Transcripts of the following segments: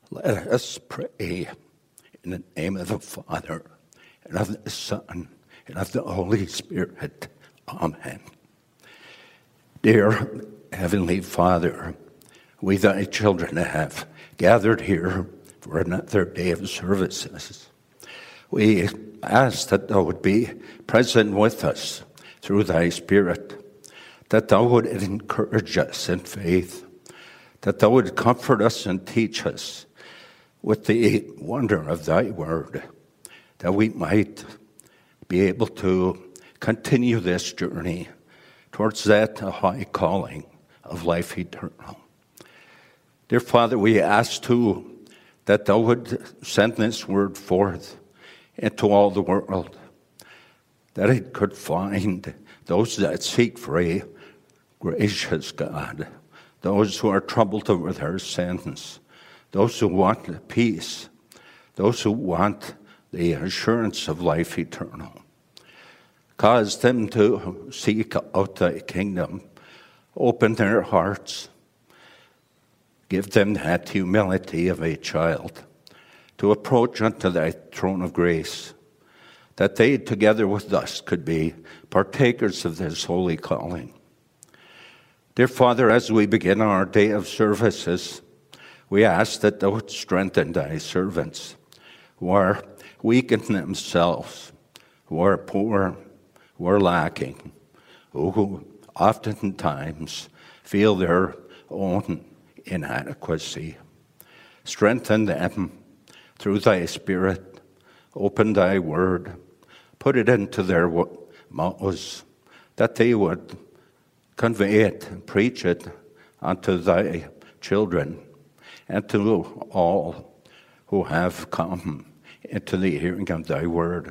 Let us pray in the name of the Father, and of the Son, and of the Holy Spirit. Amen. Dear Heavenly Father, we thy children have gathered here for another day of services. We ask that thou would be present with us through thy Spirit, that thou would encourage us in faith, that thou would comfort us and teach us with the wonder of thy word, that we might be able to continue this journey towards that high calling of life eternal. Dear Father, we ask too that thou would send this word forth into all the world, that it could find those that seek for a gracious God, those who are troubled over their sins, those who want peace, those who want the assurance of life eternal. Cause them to seek out thy kingdom, open their hearts, give them that humility of a child to approach unto thy throne of grace, that they together with us could be partakers of this holy calling. Dear Father, as we begin our day of services, we ask that thou would strengthen thy servants who are weak in themselves, who are poor, who are lacking, who oftentimes feel their own inadequacy. Strengthen them through thy Spirit. Open thy word. Put it into their mouths, that they would convey it and preach it unto thy children and to all who have come into the hearing of thy word.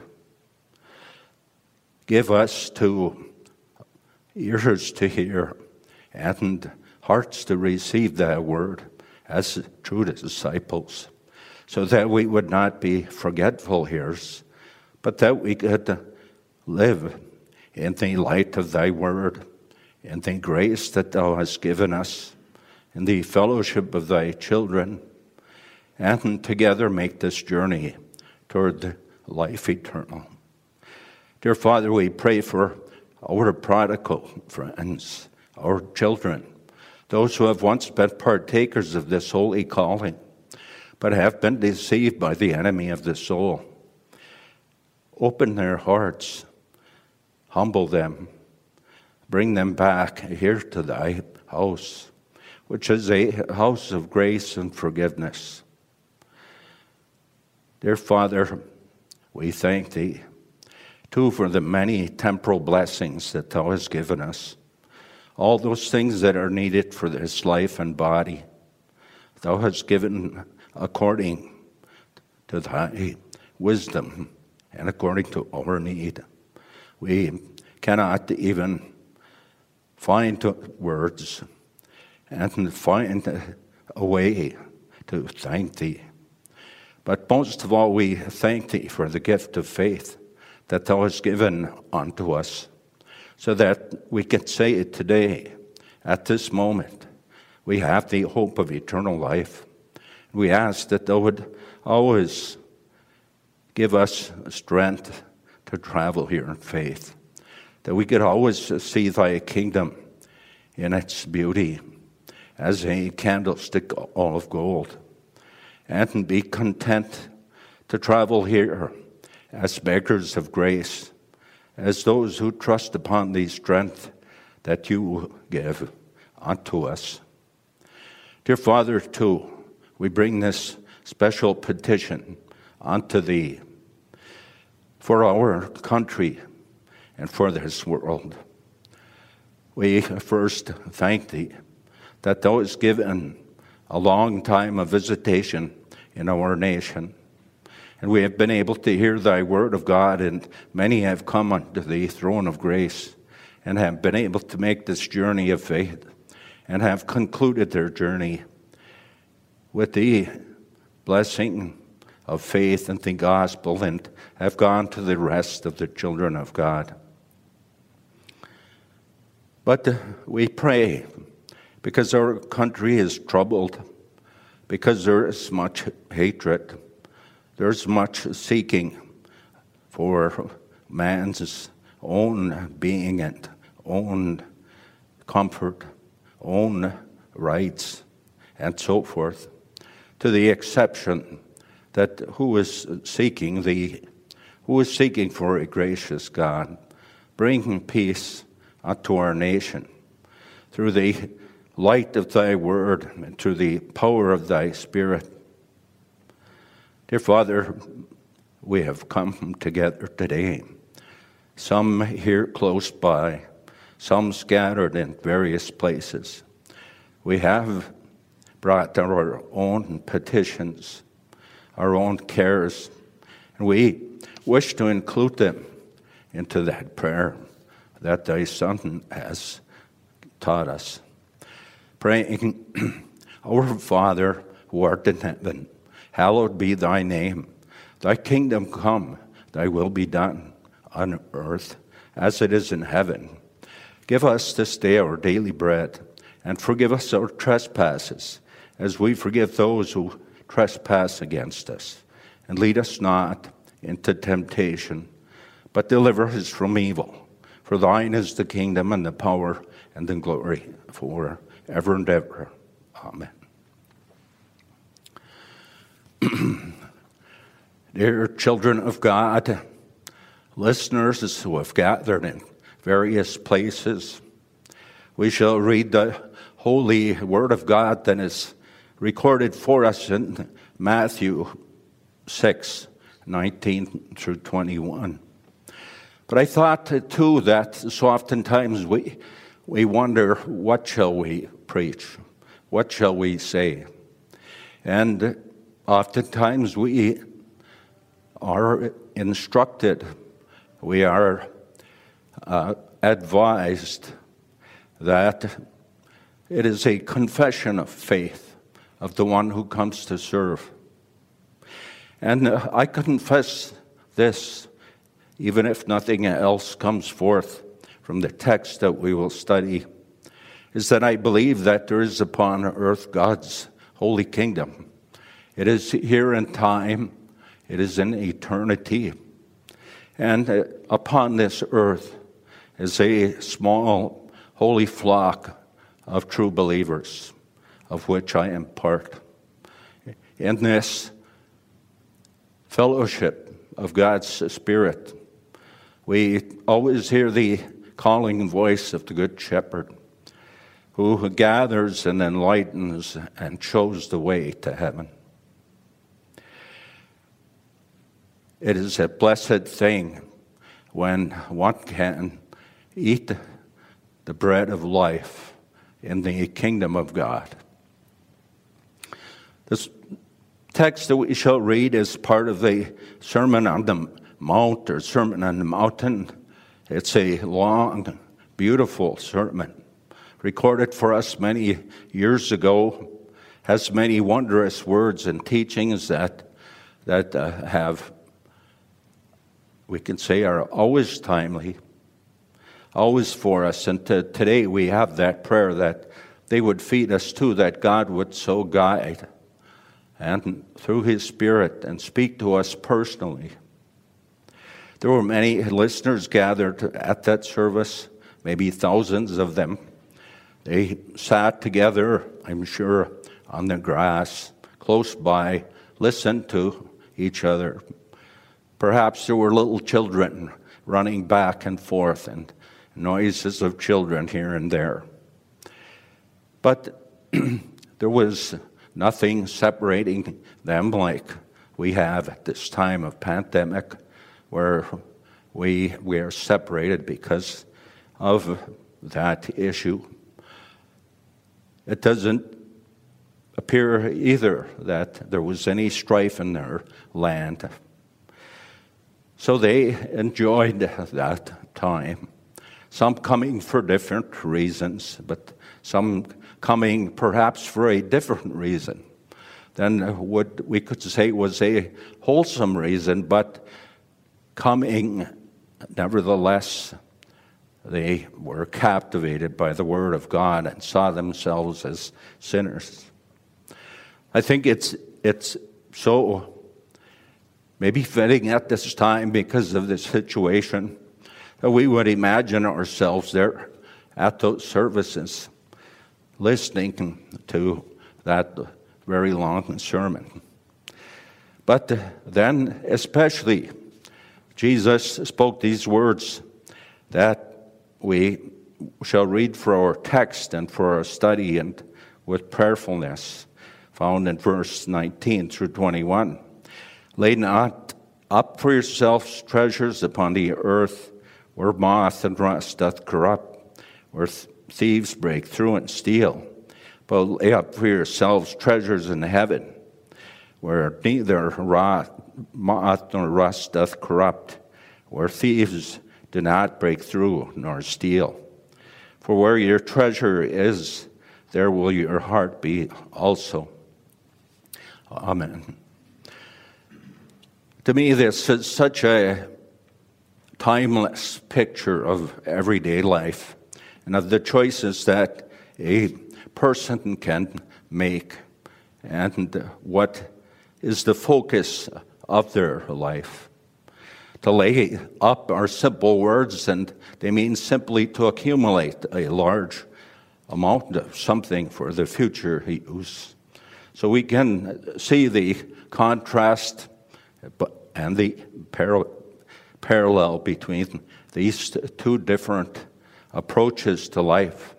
Give us to ears to hear and hearts to receive thy word as true disciples, so that we would not be forgetful hearers, but that we could live in the light of thy word, in the grace that thou hast given us, in the fellowship of thy children, and together make this journey toward life eternal. Dear Father, we pray for our prodigal friends, our children, those who have once been partakers of this holy calling, but have been deceived by the enemy of the soul. Open their hearts, humble them, bring them back here to thy house, which is a house of grace and forgiveness. Dear Father, we thank thee, too, for the many temporal blessings that thou hast given us, all those things that are needed for this life and body. Thou hast given according to thy wisdom and according to our need. We cannot even find words and find a way to thank thee. But most of all, we thank thee for the gift of faith that thou hast given unto us, so that we can say today, at this moment, we have the hope of eternal life. We ask that thou would always give us strength to travel here in faith, that we could always see thy kingdom in its beauty as a candlestick all of gold, and be content to travel here as beggars of grace, as those who trust upon the strength that you give unto us. Dear Father, too, we bring this special petition unto thee for our country and for this world. We first thank thee that thou hast given a long time of visitation in our nation. And we have been able to hear thy word of God, and many have come unto the throne of grace and have been able to make this journey of faith and have concluded their journey with the blessing of faith and the gospel, and have gone to the rest of the children of God. But we pray, because our country is troubled, because there is much hatred. There's much seeking for man's own being and own comfort, own rights, and so forth, to the exception that who is seeking for a gracious God, bringing peace unto our nation through the light of thy word and through the power of thy Spirit. Dear Father, we have come together today, some here close by, some scattered in various places. We have brought our own petitions, our own cares, and we wish to include them into that prayer that thy Son has taught us. Praying, Our Father, who art in heaven, hallowed be thy name. Thy kingdom come, thy will be done on earth as it is in heaven. Give us this day our daily bread, and forgive us our trespasses, as we forgive those who trespass against us. And lead us not into temptation, but deliver us from evil. For thine is the kingdom and the power and the glory for ever and ever. Amen. Dear children of God, listeners who have gathered in various places, we shall read the holy word of God that is recorded for us in Matthew 6:19 through 21. But I thought, too, that so oftentimes we wonder, what shall we preach? What shall we say? And oftentimes we are instructed, we are advised that it is a confession of faith of the one who comes to serve. And I confess this, even if nothing else comes forth from the text that we will study, is that I believe that there is upon earth God's holy kingdom. It is here in time, it is in eternity. And upon this earth is a small holy flock of true believers, of which I am part. In this fellowship of God's Spirit, we always hear the calling voice of the Good Shepherd, who gathers and enlightens and shows the way to heaven. It is a blessed thing when one can eat the bread of life in the kingdom of God. This text that we shall read is part of the Sermon on the Mount, or Sermon on the Mountain. It's a long, beautiful sermon, recorded for us many years ago, has many wondrous words and teachings that have, we can say, are always timely, always for us. And today we have that prayer that they would feed us to, that God would so guide and through His Spirit and speak to us personally. There were many listeners gathered at that service, maybe thousands of them. They sat together, I'm sure, on the grass, close by, listened to each other. Perhaps there were little children running back and forth and noises of children here and there. But there was nothing separating them like we have at this time of pandemic, where we are separated because of that issue. It doesn't appear either that there was any strife in their land. So they enjoyed that time. Some coming for different reasons, but some coming perhaps for a different reason than what we could say was a wholesome reason, but coming nevertheless. They were captivated by the Word of God and saw themselves as sinners. I think it's so maybe fitting at this time because of the situation that we would imagine ourselves there at those services listening to that very long sermon. But then especially Jesus spoke these words that we shall read for our text and for our study and with prayerfulness, found in verse 19 through 21. Lay not up for yourselves treasures upon the earth, where moth and rust doth corrupt, where thieves break through and steal. But lay up for yourselves treasures in heaven, where neither moth nor rust doth corrupt, where thieves do not break through nor steal. For where your treasure is, there will your heart be also. Amen. To me, this is such a timeless picture of everyday life and of the choices that a person can make and what is the focus of their life. To lay up are simple words, and they mean simply to accumulate a large amount of something for the future use. So we can see the contrast and the parallel between these two different approaches to life.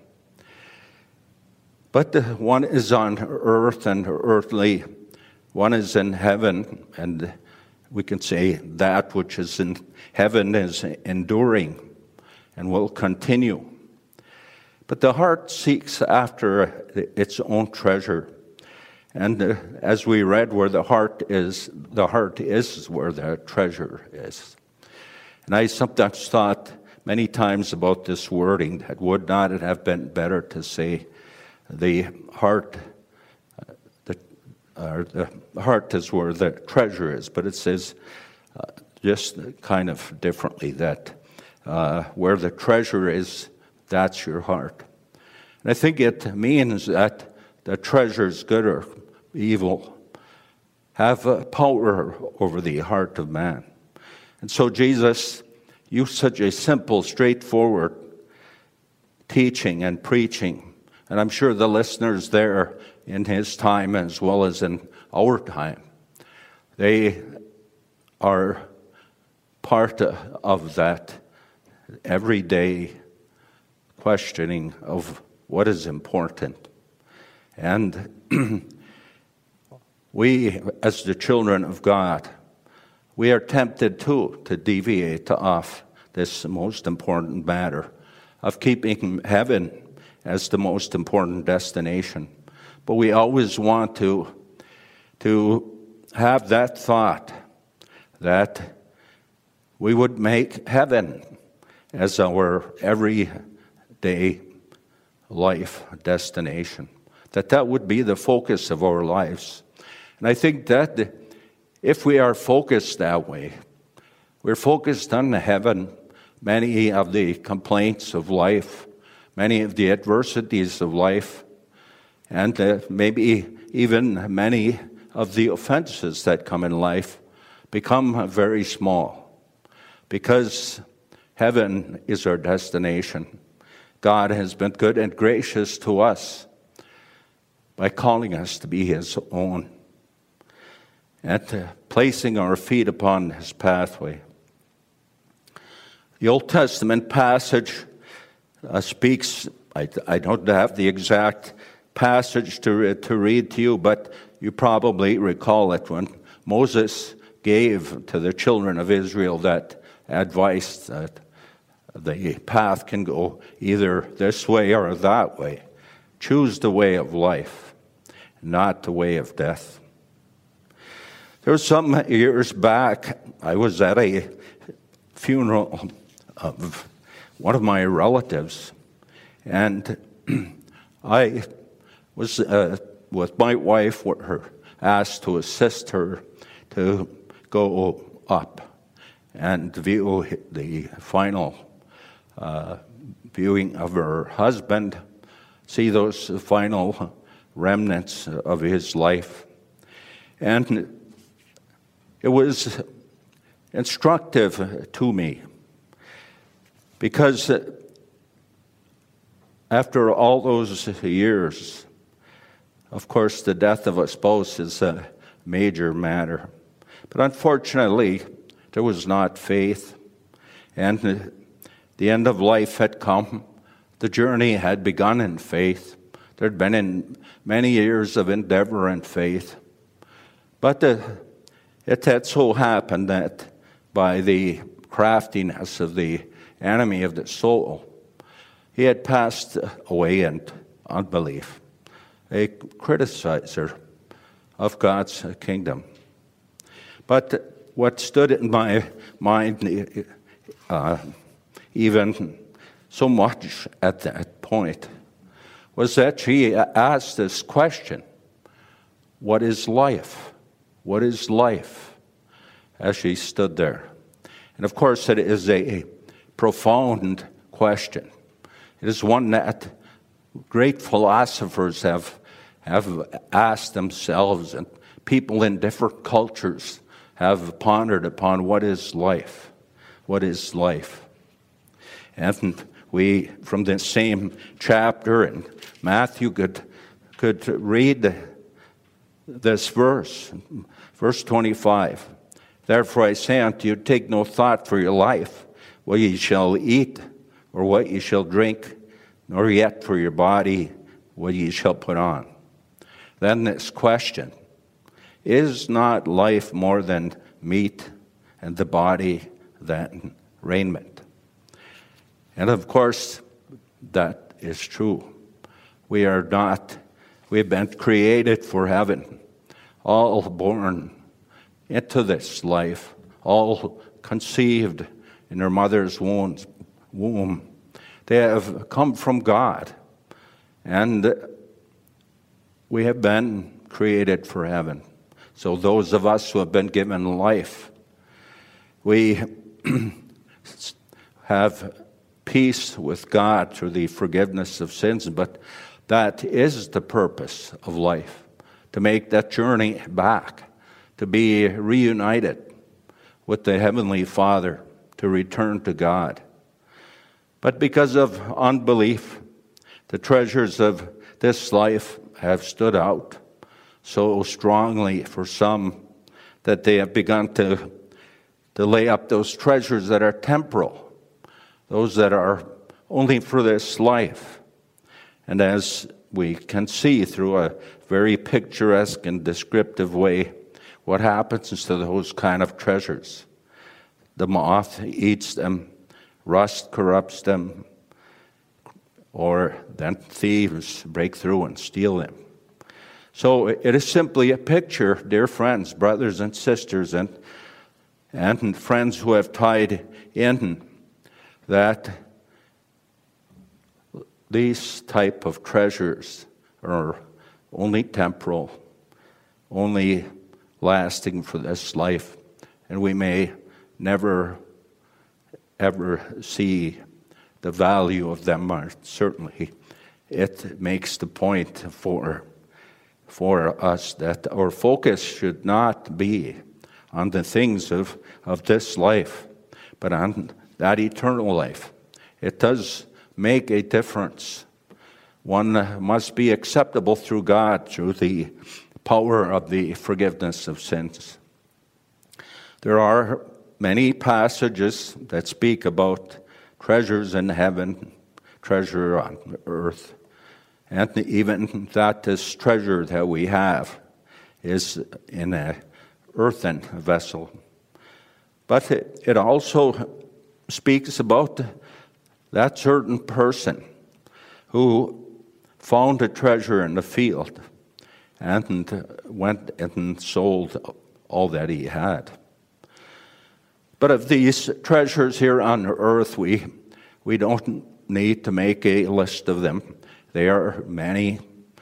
But one is on earth and earthly, one is in heaven, and we can say that which is in heaven is enduring and will continue. But the heart seeks after its own treasure. And as we read, where the heart is where the treasure is. And I sometimes thought many times about this wording, that would not it have been better to say the heart is where the treasure is, but it says just kind of differently that where the treasure is, that's your heart. And I think it means that the treasures, good or evil, have power over the heart of man. And so Jesus used such a simple, straightforward teaching and preaching. And I'm sure the listeners there in his time as well as in our time, they are part of that everyday questioning of what is important. And we, as the children of God, we are tempted too to deviate off this most important matter of keeping heaven as the most important destination. But we always want to have that thought that we would make heaven as our everyday life destination, that would be the focus of our lives. And I think that if we are focused that way, we're focused on heaven, many of the complaints of life, many of the adversities of life, and maybe even many of the offenses that come in life become very small, because heaven is our destination. God has been good and gracious to us by calling us to be his own and placing our feet upon his pathway. The Old Testament passage speaks, I don't have the exact passage to read to you, but you probably recall it when Moses gave to the children of Israel that advice that the path can go either this way or that way. Choose the way of life, not the way of death. There was some years back, I was at a funeral of one of my relatives, and I was with my wife, asked to assist her to go up and view the final viewing of her husband, see those final remnants of his life. And it was instructive to me because after all those years, of course, the death of a spouse is a major matter. But unfortunately, there was not faith, and the end of life had come. The journey had begun in faith. There had been many years of endeavor and faith. But it had so happened that by the craftiness of the enemy of the soul, he had passed away in unbelief, a criticizer of God's kingdom. But what stood in my mind even so much at that point was that she asked this question, what is life? What is life? As she stood there. And of course it is a profound question. It is one that great philosophers have asked themselves, and people in different cultures have pondered upon what is life. What is life? And we, from the same chapter in Matthew, could read this verse, verse 25. Therefore I say unto you, take no thought for your life, what ye shall eat, or what ye shall drink, nor yet for your body, what ye shall put on. Then this question, is not life more than meat, and the body than raiment? And of course, that is true. We've been created for heaven, all born into this life, all conceived in their mother's womb. They have come from God, and we have been created for heaven. So those of us who have been given life, we have peace with God through the forgiveness of sins, but that is the purpose of life, to make that journey back, to be reunited with the Heavenly Father, to return to God. But because of unbelief, the treasures of this life have stood out so strongly for some that they have begun to lay up those treasures that are temporal, those that are only for this life. And as we can see through a very picturesque and descriptive way, what happens to those kind of treasures? The moth eats them, rust corrupts them, or then thieves break through and steal them. So it is simply a picture, dear friends, brothers and sisters, and friends who have tied in, that these type of treasures are only temporal, only lasting for this life, and we may never ever see the value of them. Certainly it makes the point for us that our focus should not be on the things of this life, but on that eternal life. It does make a difference. One must be acceptable through God, through the power of the forgiveness of sins. There are many passages that speak about treasures in heaven, treasure on earth, and even that this treasure that we have is in an earthen vessel. But it also speaks about that certain person who found a treasure in the field and went and sold all that he had. But of these treasures here on earth, we don't need to make a list of them. There are many.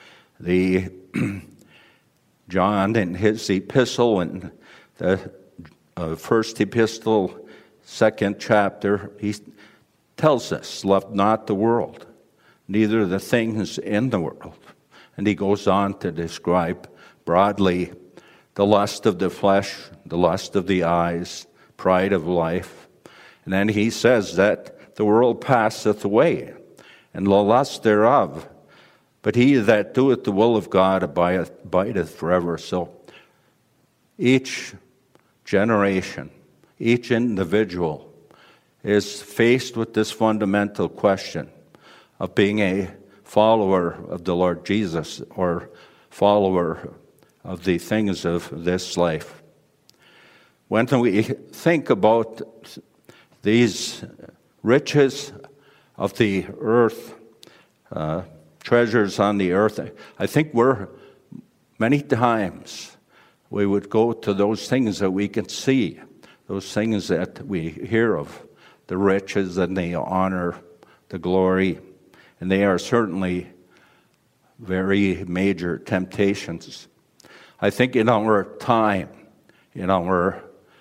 John in his epistle, in the first epistle, second chapter, he tells us, love not the world, neither the things in the world. And he goes on to describe broadly the lust of the flesh, the lust of the eyes, pride of life. And then he says that the world passeth away, and the lust thereof. But he that doeth the will of God abideth forever. So each generation, each individual is faced with this fundamental question of being a follower of the Lord Jesus or follower of the things of this life. When we think about these riches of the earth, treasures on the earth, I think many times we would go to those things that we can see, those things that we hear of, the riches and the honor, the glory, and they are certainly very major temptations. I think in our time, in our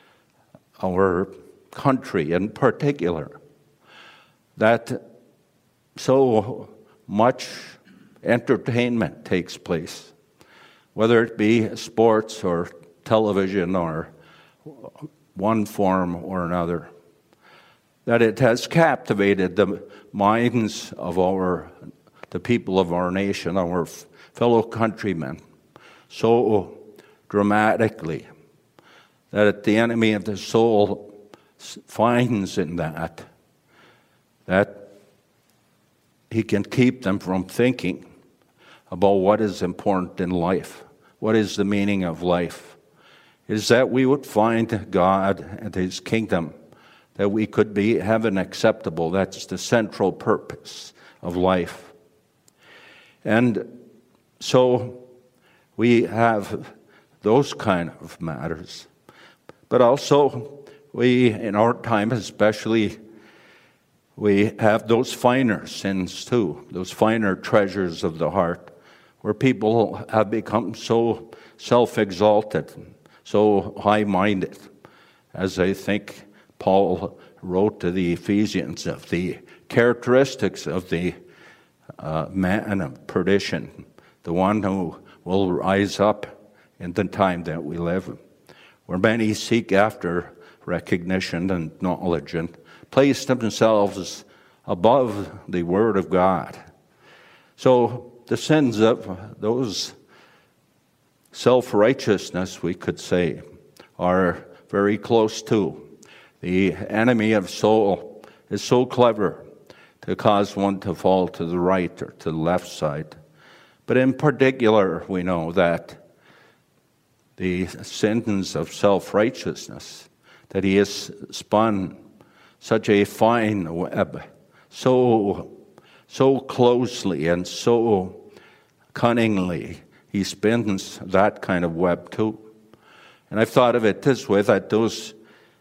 country in particular, that so much entertainment takes place, whether it be sports or television or one form or another, that it has captivated the minds of the people of our nation, our fellow countrymen, so dramatically that the enemy of the soul finds in that he can keep them from thinking about what is important in life, what is the meaning of life. It is that we would find God and His kingdom, that we could be heaven acceptable. That's the central purpose of life. And so we have those kind of matters. But also, we, in our time especially, we have those finer sins too, those finer treasures of the heart, where people have become so self-exalted, so high-minded, as I think Paul wrote to the Ephesians of the characteristics of the man of perdition, the one who will rise up in the time that we live, where many seek after recognition and knowledge and place themselves above the Word of God. So the sins of those self-righteousness, we could say, are very close to. The enemy of soul is so clever to cause one to fall to the right or to the left side. But in particular, we know that the sins of self-righteousness, that he has spun such a fine web, so closely and so cunningly, he spins that kind of web too. And I've thought of it this way, that those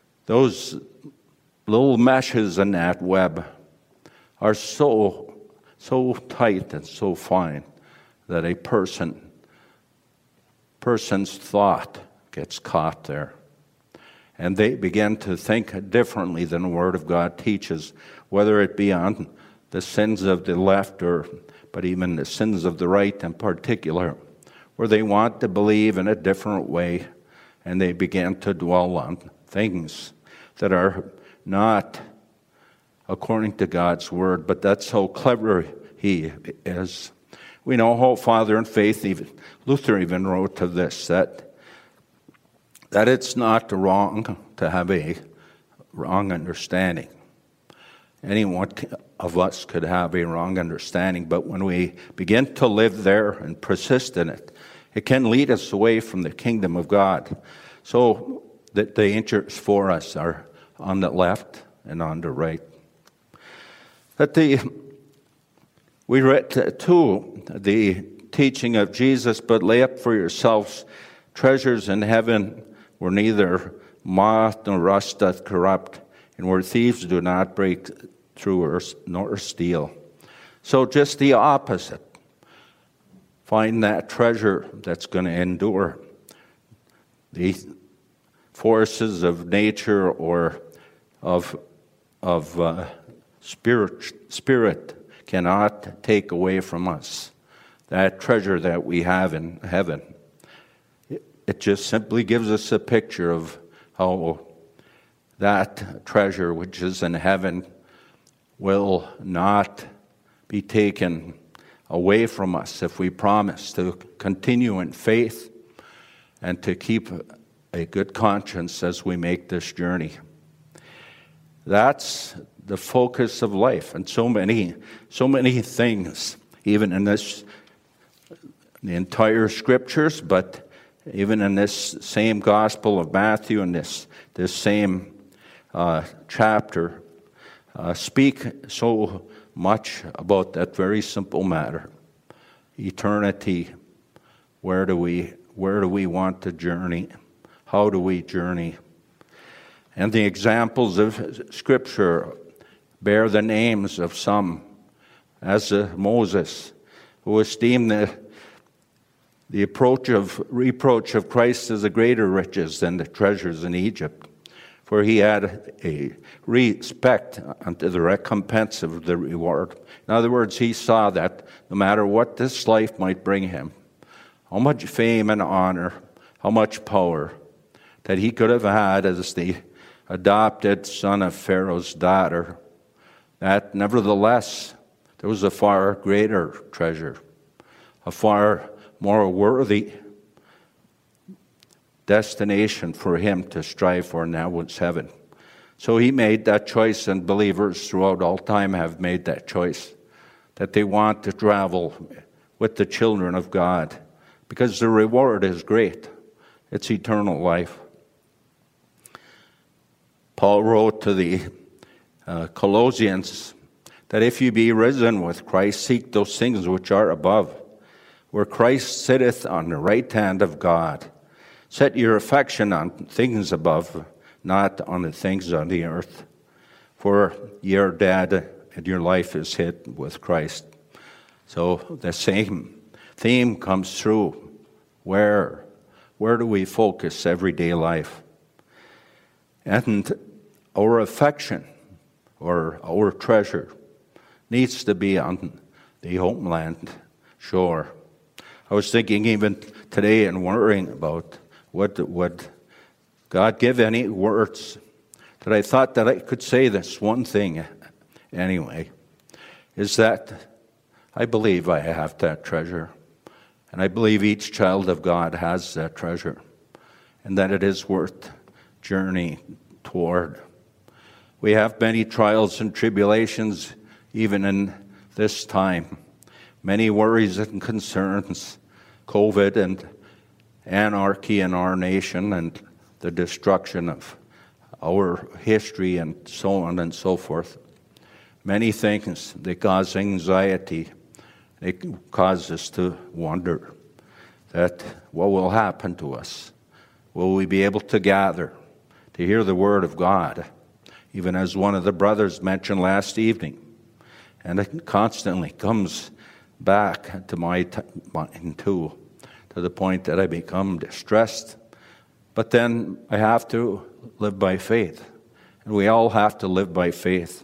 little meshes in that web are so tight and so fine that a person's thought gets caught there. And they begin to think differently than the Word of God teaches, whether it be on the sins of the left but even the sins of the right in particular, where they want to believe in a different way, and they begin to dwell on things that are not according to God's Word, but that's how clever he is. We know how Father in Faith, Luther even wrote to this, that it's not wrong to have a wrong understanding. Any one of us could have a wrong understanding, but when we begin to live there and persist in it, it can lead us away from the kingdom of God. So the dangers for us are on the left and on the right. We read too the teaching of Jesus, but lay up for yourselves treasures in heaven, where neither moth nor rust doth corrupt, and where thieves do not break through nor steal. So just the opposite. Find that treasure that's going to endure. The forces of nature or of spirit cannot take away from us that treasure that we have in heaven. It just simply gives us a picture of how that treasure which is in heaven will not be taken away from us if we promise to continue in faith and to keep a good conscience as we make this journey. That's the focus of life, and so many things, even in the entire scriptures, but even in this same Gospel of Matthew and this same chapter, speak so much about that very simple matter. Eternity. Where do we want to journey? How do we journey? And the examples of Scripture bear the names of some, as Moses, who esteemed the reproach of Christ as a greater riches than the treasures in Egypt, for he had a respect unto the recompense of the reward. In other words, he saw that no matter what this life might bring him, how much fame and honor, how much power that he could have had as the adopted son of Pharaoh's daughter, that nevertheless there was a far greater treasure, a far more worthy destination for him to strive for, and that was heaven. So he made that choice, and believers throughout all time have made that choice, that they want to travel with the children of God, because the reward is great. It's eternal life. Paul wrote to the Colossians that if you be risen with Christ, seek those things which are above, where Christ sitteth on the right hand of God. Set your affection on things above, not on the things on the earth. For ye are dead, and your life is hid with Christ. So the same theme comes through. Where do we focus everyday life? And our affection, or our treasure, needs to be on the homeland shore. I was thinking even today and worrying about would God give any words, that I thought that I could say this one thing anyway, is that I believe I have that treasure. And I believe each child of God has that treasure, and that it is worth journeying toward. We have many trials and tribulations even in this time, many worries and concerns, COVID and anarchy in our nation and the destruction of our history and so on and so forth. Many things that cause anxiety. They cause us to wonder that what will happen to us? Will we be able to gather to hear the word of God? Even as one of the brothers mentioned last evening. And it constantly comes back to my mind too, to the point that I become distressed. But then I have to live by faith. And we all have to live by faith,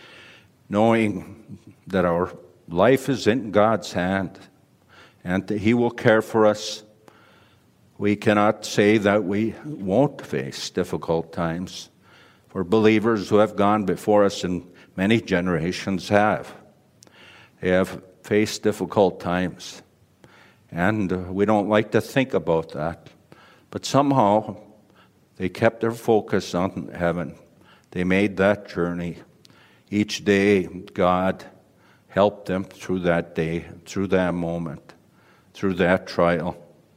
knowing that our life is in God's hand, and that He will care for us. We cannot say that we won't face difficult times, for believers who have gone before us in many generations have. They have faced difficult times, and we don't like to think about that. But somehow they kept their focus on heaven. They made that journey. Each day, God helped them through that day, through that moment, through that trial.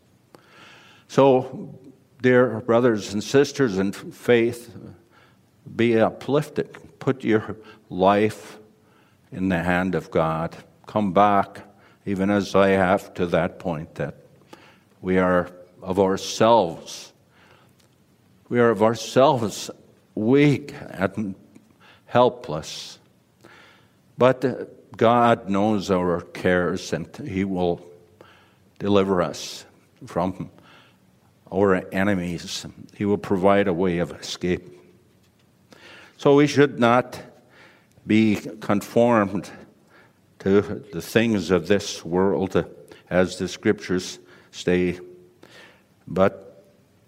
So, dear brothers and sisters in faith, be uplifted. Put your life in the hand of God. Come back, even as I have, to that point that we are of ourselves. We are of ourselves weak and helpless. But God knows our cares, and He will deliver us from our enemies. He will provide a way of escape. So we should not be conformed to the things of this world. as the scriptures say. But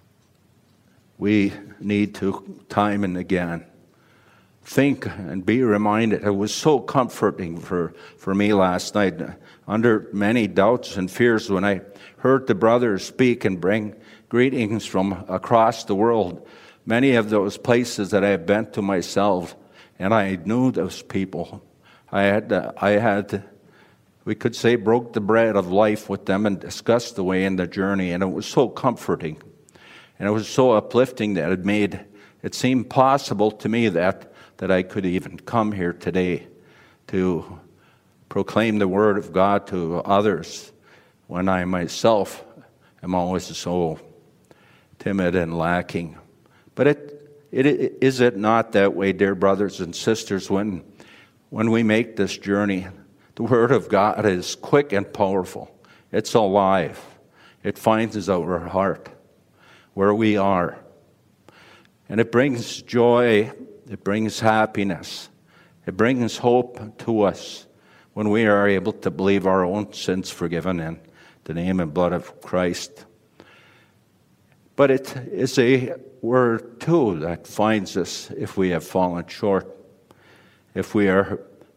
we need to, time and again, think and be reminded. It was so comforting for me last night, under many doubts and fears, when I heard the brothers speak and bring greetings from across the world. Many of those places that I have been to myself, and I knew those people. I had, we could say, broke the bread of life with them and discussed the way in the journey, and it was so comforting. And it was so uplifting that it made it seem possible to me that I could even come here today to proclaim the Word of God to others when I myself am always so timid and lacking. But is it not that way, dear brothers and sisters, when we make this journey? The Word of God is quick and powerful. It's alive. It finds our heart where we are. And it brings joy. It brings happiness. It brings hope to us when we are able to believe our own sins forgiven in the name and blood of Christ. But it is a word, too, that finds us if we have fallen short, if we are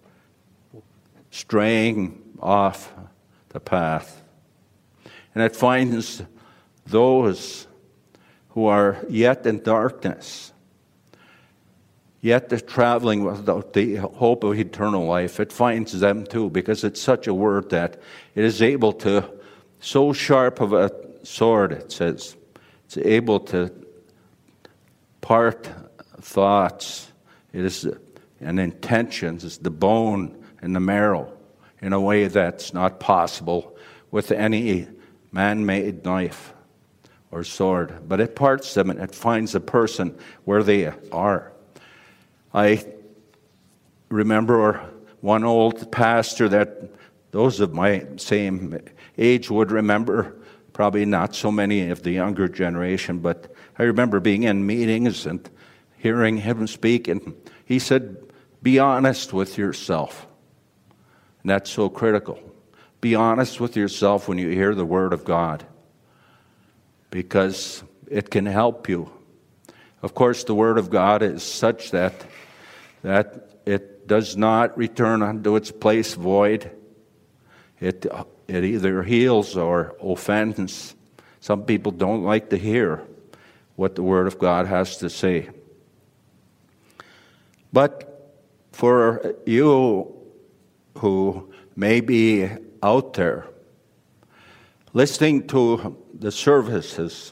straying off the path. And it finds those who are yet in darkness, yet they're traveling without the hope of eternal life. It finds them too, because it's such a word that it is able to, so sharp of a sword, it says, it's able to part thoughts. It is and intentions. It's the bone and the marrow in a way that's not possible with any man-made knife or sword. But it parts them and it finds a person where they are. I remember one old pastor that those of my same age would remember, probably not so many of the younger generation, but I remember being in meetings and hearing him speak, and he said, be honest with yourself. And that's so critical. Be honest with yourself when you hear the Word of God, because it can help you. Of course, the Word of God is such that it does not return unto its place void. It either heals or offends. Some people don't like to hear what the Word of God has to say. But for you who may be out there listening to the services,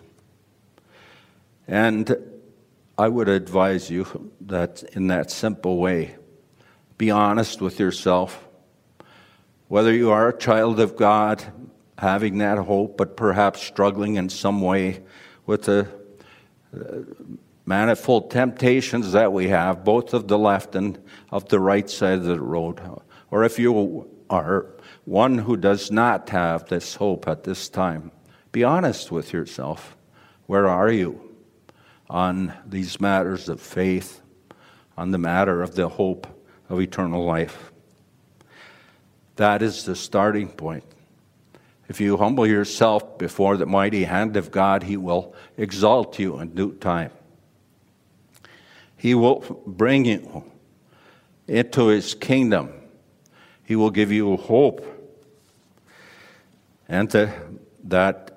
and I would advise you that in that simple way, be honest with yourself. Whether you are a child of God, having that hope, but perhaps struggling in some way with the manifold temptations that we have, both of the left and of the right side of the road. Or if you are one who does not have this hope at this time, be honest with yourself. Where are you on these matters of faith, on the matter of the hope of eternal life? That is the starting point. If you humble yourself before the mighty hand of God, He will exalt you in due time. He will bring you into His kingdom. He will give you hope. And that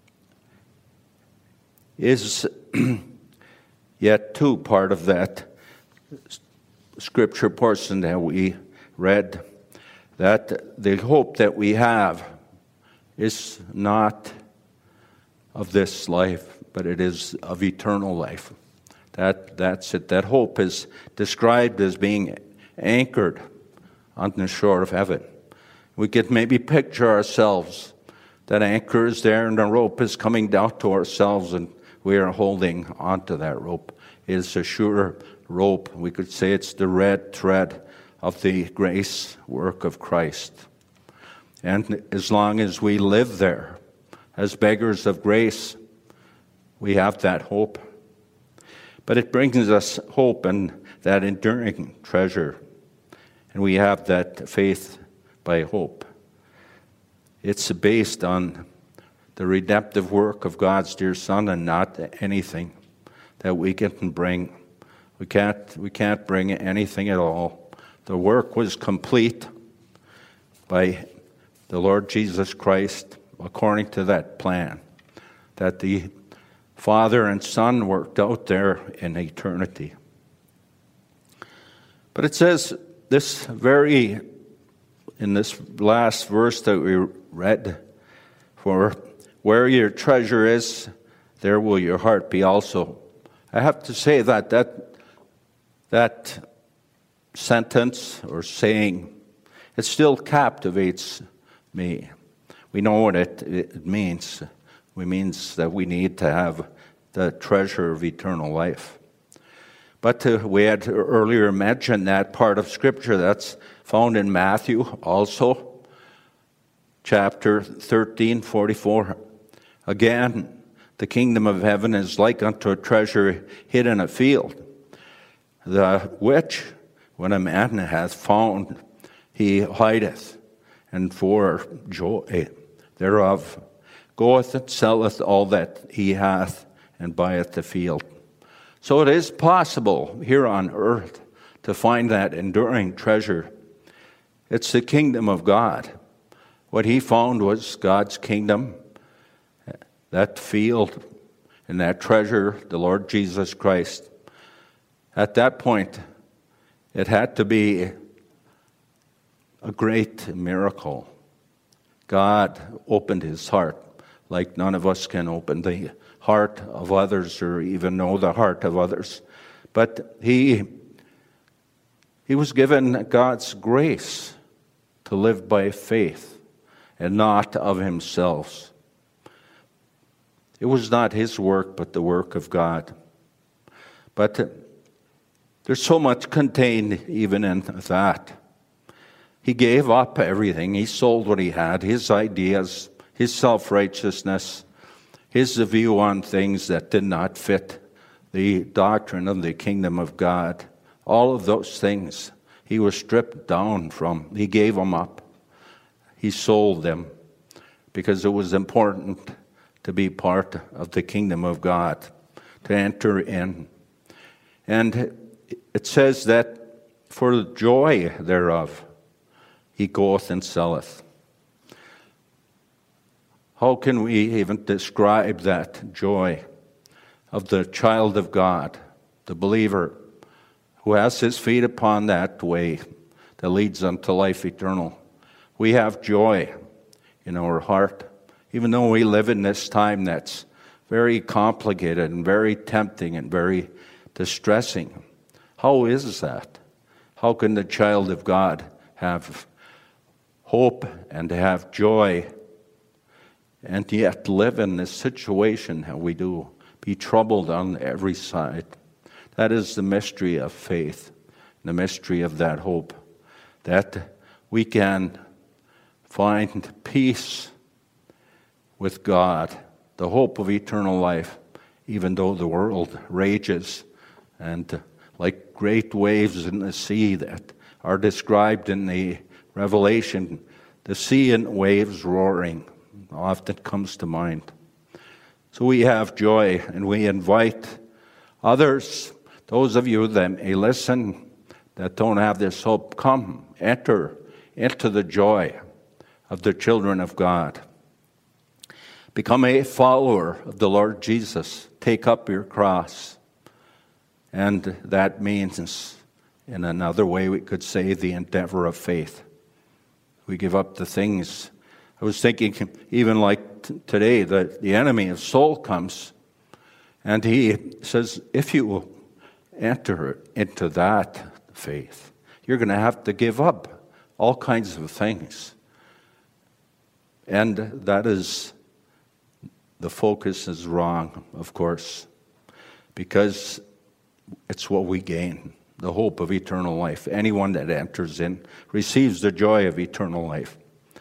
is yet too part of that scripture portion that we read, that the hope that we have is not of this life, but it is of eternal life. That's it. That hope is described as being anchored on the shore of heaven. We could maybe picture ourselves, that anchor is there and the rope is coming down to ourselves and we are holding onto that rope. It is a sure rope. We could say it's the red thread of the grace work of Christ. And as long as we live there as beggars of grace, we have that hope. But it brings us hope and that enduring treasure. And we have that faith by hope. It's based on the redemptive work of God's dear Son and not anything that we can bring. We can't bring anything at all. The work was complete by the Lord Jesus Christ according to that plan that the Father and Son worked out there in eternity. But it says in this last verse that we read, for where your treasure is, there will your heart be also. I have to say that sentence or saying, it still captivates me. We know what it means. It means that we need to have the treasure of eternal life. But we had earlier mentioned that part of Scripture that's found in Matthew also, chapter 13:44. Again, the kingdom of heaven is like unto a treasure hid in a field, the which, when a man hath found, he hideth, and for joy thereof goeth and selleth all that he hath, and buyeth the field. So it is possible here on earth to find that enduring treasure. It's the kingdom of God. What he found was God's kingdom, that field, and that treasure, the Lord Jesus Christ. At that point, it had to be a great miracle. God opened his heart like none of us can open the heart of others or even know the heart of others. But he was given God's grace to live by faith and not of himself. It was not his work, but the work of God. But there's so much contained even in that. He gave up everything. He sold what he had, his ideas, his self-righteousness, his view on things that did not fit the doctrine of the kingdom of God. All of those things he was stripped down from. He gave them up. He sold them because it was important to be part of the kingdom of God, to enter in. And it says that for the joy thereof, he goeth and selleth. How can we even describe that joy of the child of God, the believer, who has his feet upon that way that leads unto life eternal? We have joy in our heart, even though we live in this time that's very complicated and very tempting and very distressing. How is that? How can the child of God have hope and to have joy and yet live in this situation how we do, be troubled on every side? That is the mystery of faith, the mystery of that hope, that we can find peace with God, the hope of eternal life, even though the world rages and like great waves in the sea that are described in the Revelation, the sea and waves roaring often comes to mind. So we have joy, and we invite others, those of you that may listen that don't have this hope, come, enter into the joy of the children of God. Become a follower of the Lord Jesus. Take up your cross. And that means, in another way we could say, the endeavor of faith. We give up the things. I was thinking, even like today, the enemy of soul comes, and he says, if you will enter into that faith, you're going to have to give up all kinds of things. And that is, the focus is wrong, of course, because it's what we gain, the hope of eternal life. Anyone that enters in receives the joy of eternal life.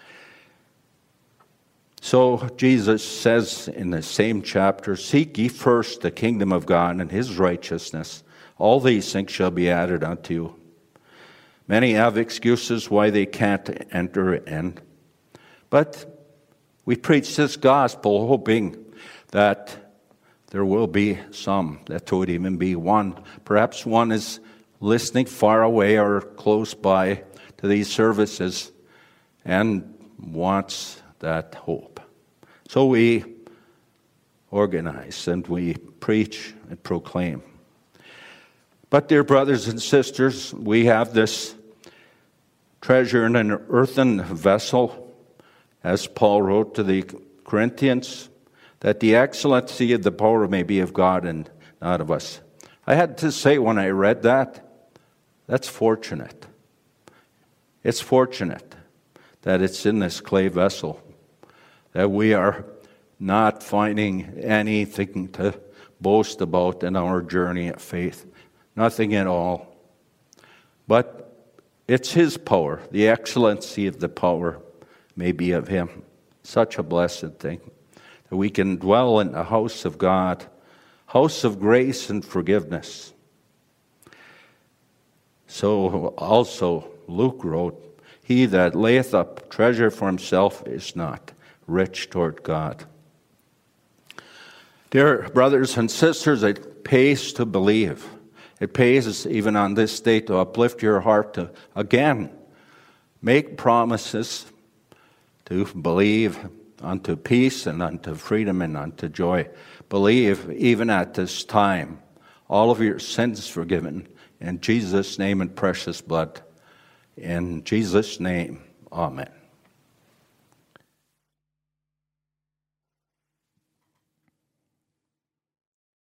So Jesus says in the same chapter, seek ye first the kingdom of God and his righteousness. All these things shall be added unto you. Many have excuses why they can't enter in. But We preach this gospel hoping that there will be some, that there would even be one. Perhaps one is listening far away or close by to these services and wants that hope. So we organize and we preach and proclaim. But dear brothers and sisters, we have this treasure in an earthen vessel, as Paul wrote to the Corinthians, that the excellency of the power may be of God and not of us. I had to say when I read that, that's fortunate. It's fortunate that it's in this clay vessel, that we are not finding anything to boast about in our journey of faith. Nothing at all. But it's His power. The excellency of the power may be of Him. Such a blessed thing. That we can dwell in the house of God, house of grace and forgiveness. So also Luke wrote, he that layeth up treasure for himself is not rich toward God. Dear brothers and sisters, it pays to believe. It pays even on this day to uplift your heart to, again, make promises to believe unto peace and unto freedom and unto joy. Believe even at this time, all of your sins forgiven. In Jesus' name and precious blood. In Jesus' name, amen.